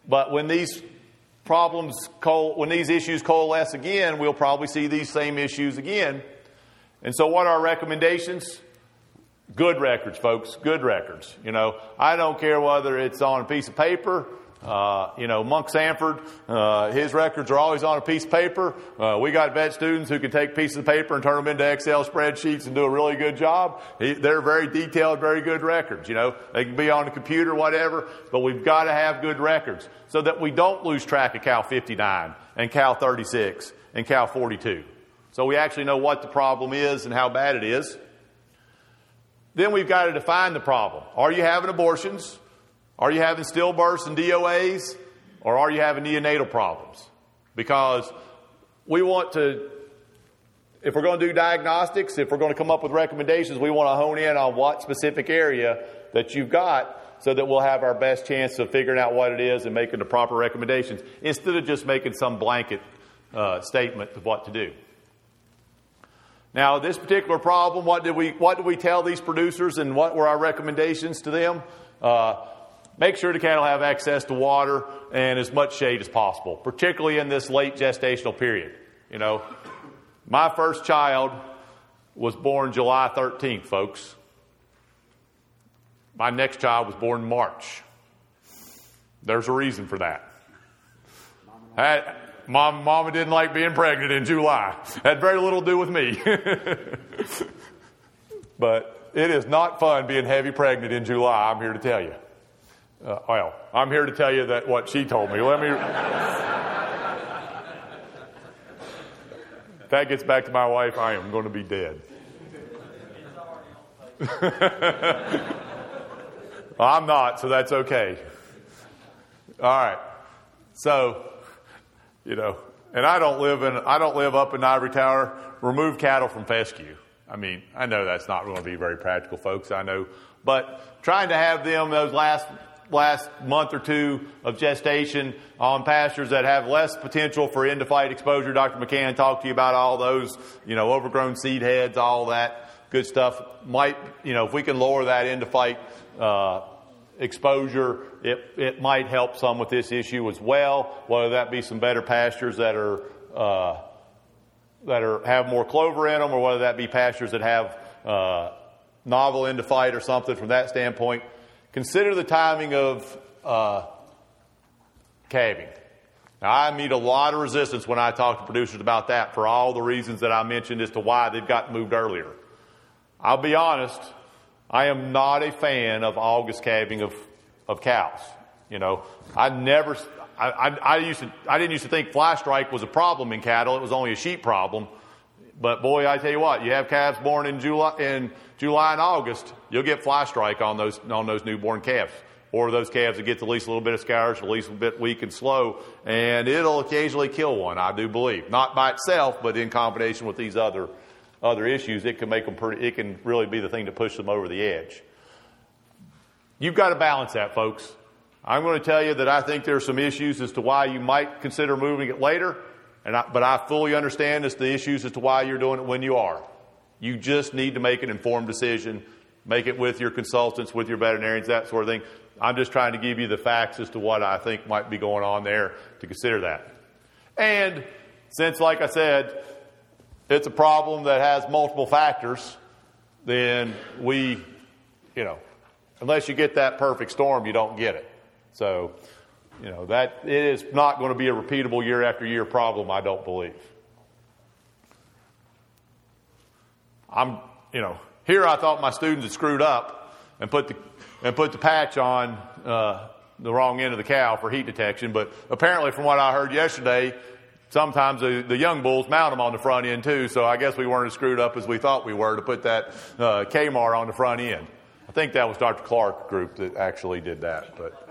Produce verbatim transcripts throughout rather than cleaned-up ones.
but when these problems, co- when these issues coalesce again, we'll probably see these same issues again. And so what are our recommendations? Good records, folks. Good records. You know, I don't care whether it's on a piece of paper. Uh, you know, Monk Sanford, uh, his records are always on a piece of paper. Uh, we got vet students who can take pieces of paper and turn them into Excel spreadsheets and do a really good job. He, they're very detailed, very good records. You know, they can be on the computer, whatever, but we've got to have good records so that we don't lose track of Cal fifty-nine and Cal thirty-six and Cal forty-two. So we actually know what the problem is and how bad it is. Then we've got to define the problem. Are you having abortions? Are you having stillbirths and D O As? Or are you having neonatal problems? Because we want to, if we're going to do diagnostics, if we're going to come up with recommendations, we want to hone in on what specific area that you've got so that we'll have our best chance of figuring out what it is and making the proper recommendations instead of just making some blanket uh, statement of what to do. Now, this particular problem, what did we what did we tell these producers and what were our recommendations to them? Uh, make sure the cattle have access to water and as much shade as possible, particularly in this late gestational period. You know, my first child was born July thirteenth, folks. My next child was born in March. There's a reason for that. I, Mom, Mama didn't like being pregnant in July. Had very little to do with me. But it is not fun being heavy pregnant in July, I'm here to tell you. Uh, well, I'm here to tell you that what she told me. Let me. If that gets back to my wife, I am going to be dead. Well, I'm not, so that's okay. All right. So, you know, and I don't live in, I don't live up in Ivory Tower. Remove cattle from fescue. I mean, I know that's not going to be very practical, folks. I know, but trying to have them those last last month or two of gestation on pastures that have less potential for end-of-fight exposure. Doctor McCann talked to you about all those, you know, overgrown seed heads, all that good stuff. Might, you know, if we can lower that end-of-fight uh, exposure, it it might help some with this issue as well. Whether that be some better pastures that are uh, that are have more clover in them, or whether that be pastures that have uh, novel end-of-fight or something from that standpoint. Consider the timing of uh, calving. Now, I meet a lot of resistance when I talk to producers about that for all the reasons that I mentioned as to why they've gotten moved earlier. I'll be honest, I am not a fan of August calving of, of cows. You know, I never, I, I, I used to, I didn't used to think fly strike was a problem in cattle. It was only a sheep problem. But boy, I tell you what, you have calves born in July, in July and August, you'll get fly strike on those, on those newborn calves. Or those calves that get at least a little bit of scourge, at least a bit weak and slow, and it'll occasionally kill one, I do believe. Not by itself, but in combination with these other, other issues, it can make them pretty, it can really be the thing to push them over the edge. You've got to balance that, folks. I'm going to tell you that I think there are some issues as to why you might consider moving it later. And I, but I fully understand as the issues as to why you're doing it when you are. You just need to make an informed decision. Make it with your consultants, with your veterinarians, that sort of thing. I'm just trying to give you the facts as to what I think might be going on there to consider that. And since, like I said, it's a problem that has multiple factors, then we, you know, unless you get that perfect storm, you don't get it. So, you know, that it is not going to be a repeatable year after year problem, I don't believe. I'm, you know, here I thought my students had screwed up and put the and put the patch on uh, the wrong end of the cow for heat detection, but apparently from what I heard yesterday, sometimes the, the young bulls mount them on the front end too, so I guess we weren't as screwed up as we thought we were to put that uh, K M A R on the front end. I think that was Doctor Clark's group that actually did that, but...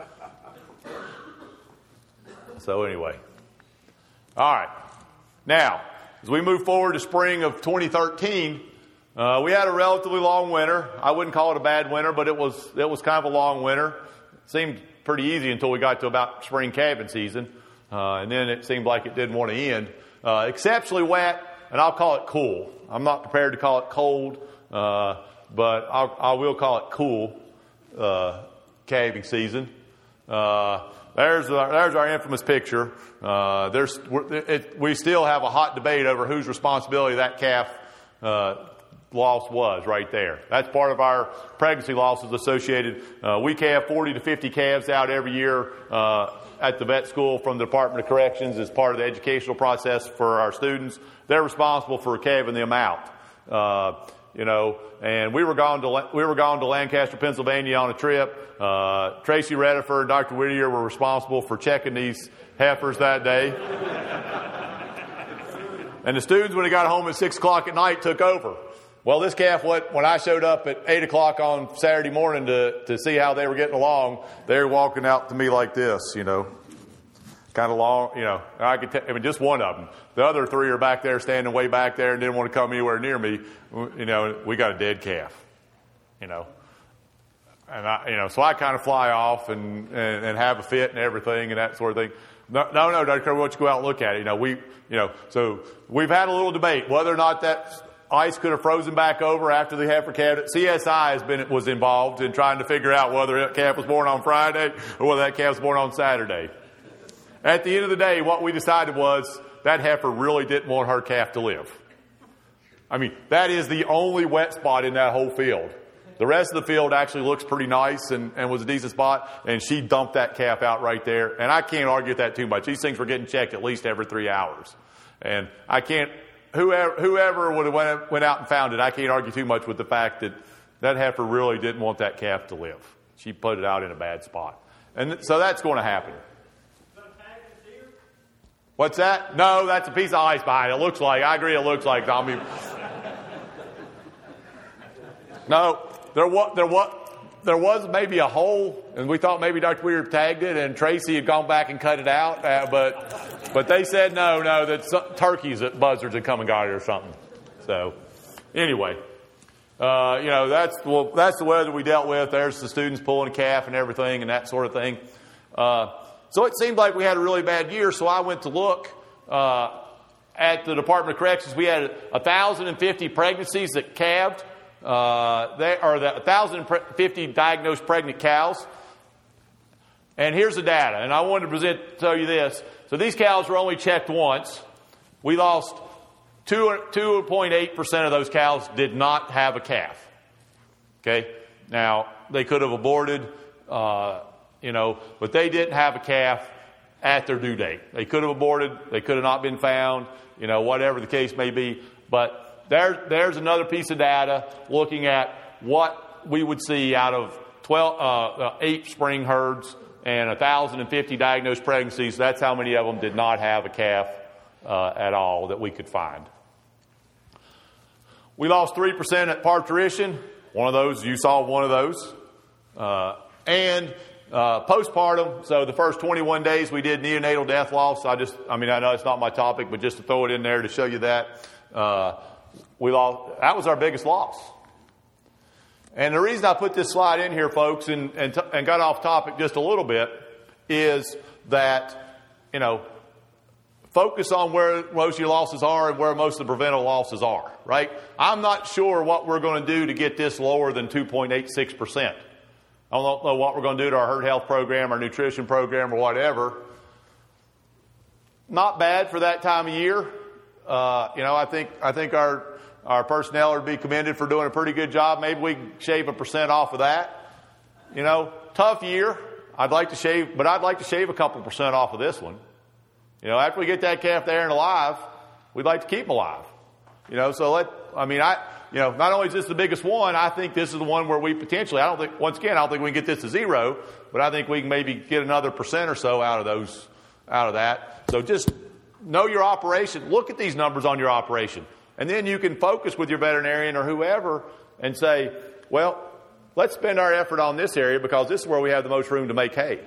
So anyway, all right. Now, as we move forward to spring of twenty thirteen, uh, we had a relatively long winter. I wouldn't call it a bad winter, but it was it was kind of a long winter. It seemed pretty easy until we got to about spring calving season, uh, and then it seemed like it didn't want to end. Uh, exceptionally wet, and I'll call it cool. I'm not prepared to call it cold, uh, but I'll, I will call it cool uh, calving season. Uh, there's our, there's our infamous picture. Uh, there's it, we still have a hot debate over whose responsibility that calf uh, loss was right there. That's part of our pregnancy losses associated. Uh, we calve forty to fifty calves out every year uh, at the vet school from the Department of Corrections as part of the educational process for our students. They're responsible for calving them out. Uh, you know, and we were gone to we were gone to Lancaster, Pennsylvania on a trip. Uh, Tracy Rediford and Doctor Whittier were responsible for checking these heifers that day. And the students, when they got home at six o'clock at night, took over. Well, this calf, what, when I showed up at eight o'clock on Saturday morning to, to see how they were getting along, they were walking out to me like this, you know, kind of long, you know. I could, t- I mean, just one of them. The other three are back there, standing way back there, and didn't want to come anywhere near me. You know, we got a dead calf, you know. And I, you know, so I kind of fly off and, and, and have a fit and everything and that sort of thing. No, no, no, Doctor Kirby, why don't you go out and look at it? You know, we, you know, so we've had a little debate whether or not that ice could have frozen back over after the heifer calved. C S I has been was involved in trying to figure out whether that calf was born on Friday or whether that calf was born on Saturday. At the end of the day, what we decided was that heifer really didn't want her calf to live. I mean, that is the only wet spot in that whole field. The rest of the field actually looks pretty nice and, and was a decent spot, and she dumped that calf out right there. And I can't argue with that too much. These things were getting checked at least every three hours. And I can't, whoever, whoever would have went, went out and found it, I can't argue too much with the fact that that heifer really didn't want that calf to live. She put it out in a bad spot. And so that's going to happen. What's that? No, that's a piece of ice behind it. It looks like, I agree it looks like, Tommy. No, there was, there was, there was maybe a hole, and we thought maybe Doctor Weir tagged it, and Tracy had gone back and cut it out, uh, but but they said no, no, that some, turkeys, that buzzards had come and got it or something. So, anyway, uh, you know, that's well, that's the weather we dealt with. There's the students pulling a calf and everything and that sort of thing. Uh, so it seemed like we had a really bad year, so I went to look uh, at the Department of Corrections. We had one thousand fifty pregnancies that calved. Uh, there are the one thousand fifty diagnosed pregnant cows. And here's the data. And I wanted to present, tell you this. So these cows were only checked once. We lost two point eight percent of those cows did not have a calf. Okay? Now, they could have aborted, uh, you know, but they didn't have a calf at their due date. They could have aborted. They could have not been found, you know, whatever the case may be. But There, there's another piece of data looking at what we would see out of twelve, uh, eight spring herds and one thousand fifty diagnosed pregnancies. That's how many of them did not have a calf uh, at all that we could find. We lost three percent at parturition. One of those, you saw one of those. Uh, and uh, postpartum, so the first twenty-one days we did neonatal death loss. I just, I mean, I know it's not my topic, but just to throw it in there to show you that. Uh, We lost, that was our biggest loss. And the reason I put this slide in here, folks, and, and, t- and got off topic just a little bit, is that, you know, focus on where most of your losses are and where most of the preventable losses are, right? I'm not sure what we're going to do to get this lower than two point eight six percent. I don't know what we're going to do to our herd health program, our nutrition program, or whatever. Not bad for that time of year. Uh, you know, I think I think our our personnel would be commended for doing a pretty good job. Maybe we can shave a percent off of that. You know, tough year. I'd like to shave, but I'd like to shave a couple percent off of this one. You know, after we get that calf there and alive, we'd like to keep them alive. You know, so let, I mean, I, you know, not only is this the biggest one, I think this is the one where we potentially, I don't think, once again, I don't think we can get this to zero, but I think we can maybe get another percent or so out of those, out of that. So just know your operation. Look at these numbers on your operation. And then you can focus with your veterinarian or whoever and say, well, let's spend our effort on this area because this is where we have the most room to make hay.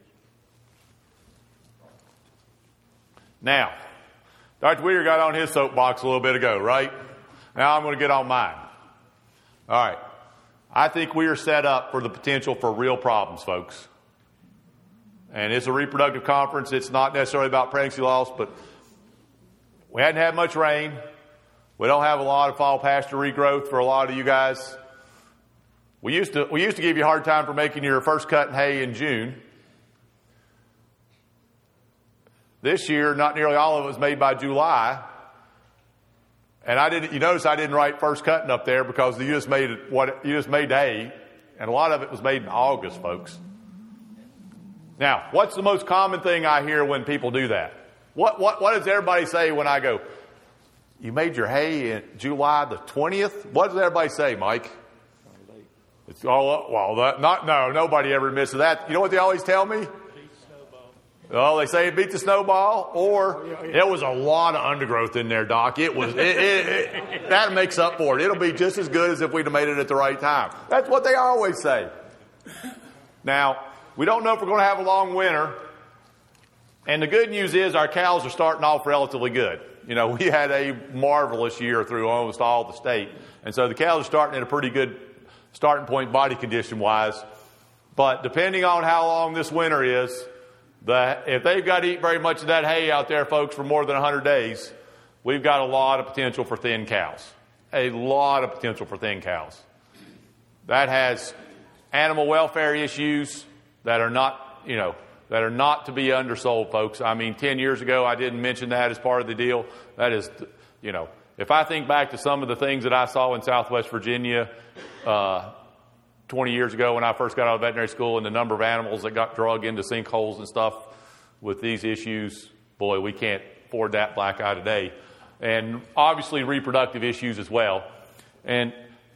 Now, Doctor Weir got on his soapbox a little bit ago, right? Now I'm going to get on mine. All right. I think we are set up for the potential for real problems, folks. And it's a reproductive conference. It's not necessarily about pregnancy loss, but we hadn't had much rain. We don't have a lot of fall pasture regrowth for a lot of you guys. We used to we used to give you a hard time for making your first cut in hay in June. This year, not nearly all of it was made by July. And I didn't, you notice I didn't write first cutting up there because you just made it, what, you just made hay. And a lot of it was made in August, folks. Now, what's the most common thing I hear when people do that? What, what, what does everybody say when I go, you made your hay in July the twentieth? What does everybody say, Mike? It's all, well, that, not, no, nobody ever misses that. You know what they always tell me? Oh, they say it beat the snowball, or it was a lot of undergrowth in there, Doc. It was, it, it, it, that makes up for it. It'll be just as good as if we'd have made it at the right time. That's what they always say. Now, we don't know if we're going to have a long winter. And the good news is our cows are starting off relatively good. You know, we had a marvelous year through almost all the state. And so the cows are starting at a pretty good starting point body condition wise. But depending on how long this winter is, the, if they've got to eat very much of that hay out there, folks, for more than one hundred days, we've got a lot of potential for thin cows. A lot of potential for thin cows. That has animal welfare issues that are not, you know, that are not to be undersold, folks. I mean, ten years ago, I didn't mention that as part of the deal. That is, you know, if I think back to some of the things that I saw in Southwest Virginia uh, twenty years ago when I first got out of veterinary school and the number of animals that got drug into sinkholes and stuff with these issues, boy, we can't afford that black eye today. And obviously reproductive issues as well. And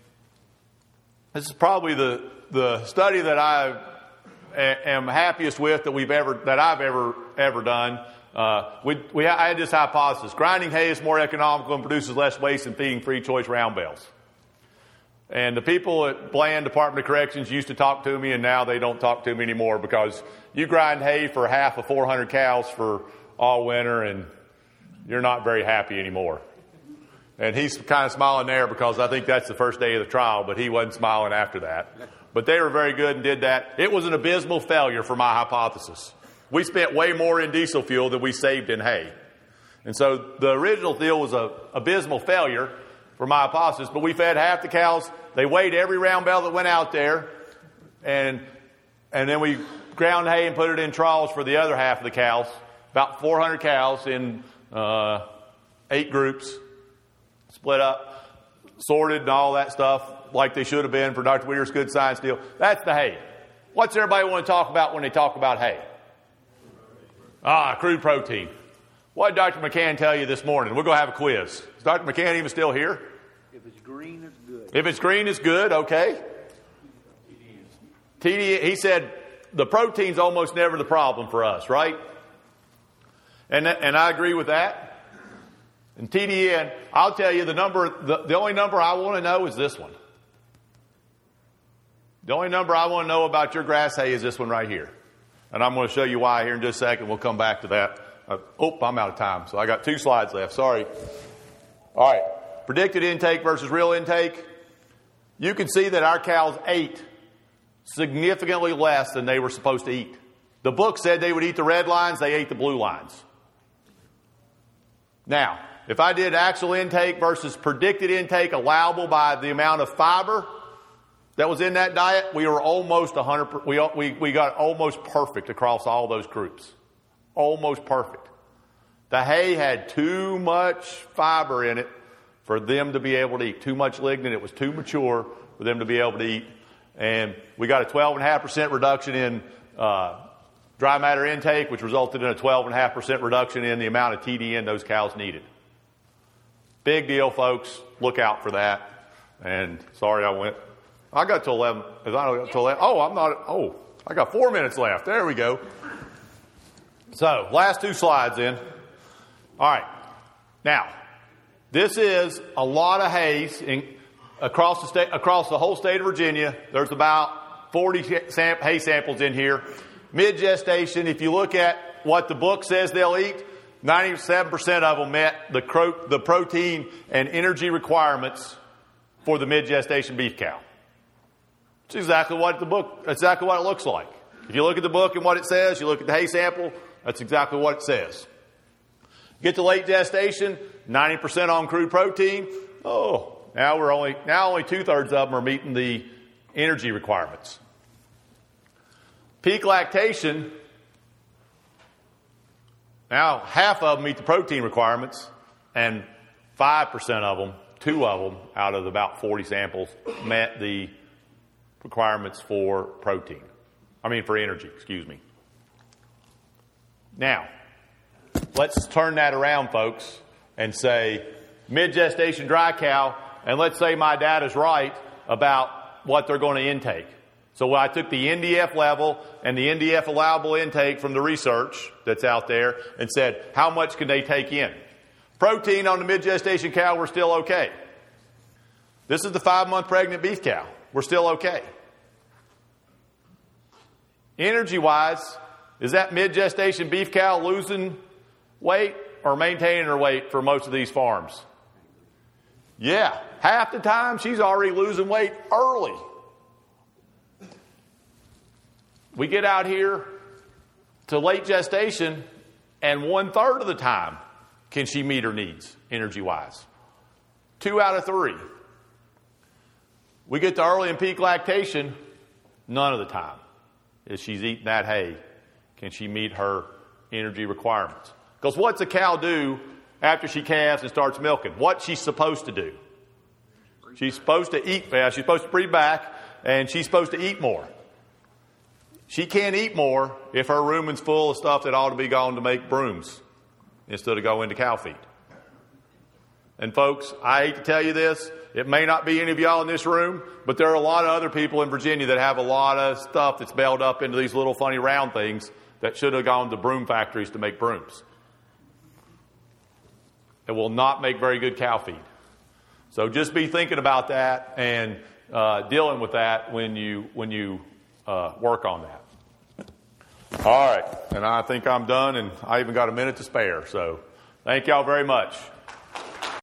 this is probably the, the study that I am happiest with that we've ever, that I've ever, ever done. Uh, we, we, I had this hypothesis. Grinding hay is more economical and produces less waste than feeding free choice round bales. And the people at Bland Department of Corrections used to talk to me, and now they don't talk to me anymore because you grind hay for half of four hundred cows for all winter, and you're not very happy anymore. And he's kind of smiling there because I think that's the first day of the trial, but he wasn't smiling after that. But they were very good and did that. It was an abysmal failure for my hypothesis. We spent way more in diesel fuel than we saved in hay. And so the original deal was an abysmal failure for my hypothesis, but we fed half the cows. They weighed every round bale that went out there, and and then we ground hay and put it in troughs for the other half of the cows, about four hundred cows in uh, eight groups, split up, sorted and all that stuff like they should have been for Doctor Weir's good science deal. That's the hay. What's everybody want to talk about when they talk about hay? Ah, crude protein. What did Doctor McCann tell you this morning? We're going to have a quiz. Is Doctor McCann even still here? If it's green, it's good. If it's green, it's good. Okay. T D N, he said the protein's almost never the problem for us, right? And and I agree with that. And T D N, I'll tell you the number, the, the only number I want to know is this one. The only number I want to know about your grass hay is this one right here. And I'm going to show you why here in just a second. We'll come back to that. Uh, oh, I'm out of time. So I got two slides left. Sorry. All right. Predicted intake versus real intake. You can see that our cows ate significantly less than they were supposed to eat. The book said they would eat the red lines. They ate the blue lines. Now, if I did actual intake versus predicted intake allowable by the amount of fiber that was in that diet, we were almost one hundred percent, we, we, we got almost perfect across all those groups. Almost perfect. The hay had too much fiber in it for them to be able to eat. Too much lignin. It was too mature for them to be able to eat. And we got a twelve point five percent reduction in uh, dry matter intake, which resulted in a twelve point five percent reduction in the amount of T D N those cows needed. Big deal, folks. Look out for that. And sorry I went. I got to eleven. I got to eleven. Oh, I'm not. Oh, I got four minutes left. There we go. So, last two slides in. All right. Now, this is a lot of hay in, across the state, across the whole state of Virginia. There's about forty sam- hay samples in here. Mid-gestation, if you look at what the book says they'll eat, ninety-seven percent of them met the, cro- the protein and energy requirements for the mid-gestation beef cow. It's exactly what the book, exactly what it looks like. If you look at the book and what it says, you look at the hay sample, that's exactly what it says. Get to late gestation, ninety percent on crude protein. Oh, now we're only, now only two-thirds of them are meeting the energy requirements. Peak lactation, Now, half of them meet the protein requirements, and five percent of them, two of them out of about forty samples, met the requirements for protein. I mean, for energy, excuse me. Now, let's turn that around, folks, and say mid-gestation dry cow, and let's say my data's right about what they're going to intake. So I took the N D F level and the N D F allowable intake from the research that's out there and said, how much can they take in? Protein on the mid-gestation cow, we're still okay. This is the five-month pregnant beef cow. We're still okay. Energy-wise, is that mid-gestation beef cow losing weight or maintaining her weight for most of these farms? Yeah, half the time she's already losing weight early. We get out here to late gestation, and one-third of the time can she meet her needs, energy-wise. Two out of three. We get to early and peak lactation, none of the time. If she's eating that hay, can she meet her energy requirements? Because what's a cow do after she calves and starts milking? What's she supposed to do? She's supposed to eat fast. She's supposed to breed back, and she's supposed to eat more. She can't eat more if her rumen's full of stuff that ought to be going to make brooms instead of go into cow feed. And folks, I hate to tell you this, it may not be any of y'all in this room, but there are a lot of other people in Virginia that have a lot of stuff that's baled up into these little funny round things that should have gone to broom factories to make brooms. It will not make very good cow feed. So just be thinking about that and uh, dealing with that when you when you uh, work on that. All right, and I think I'm done, and I even got a minute to spare. So thank y'all very much.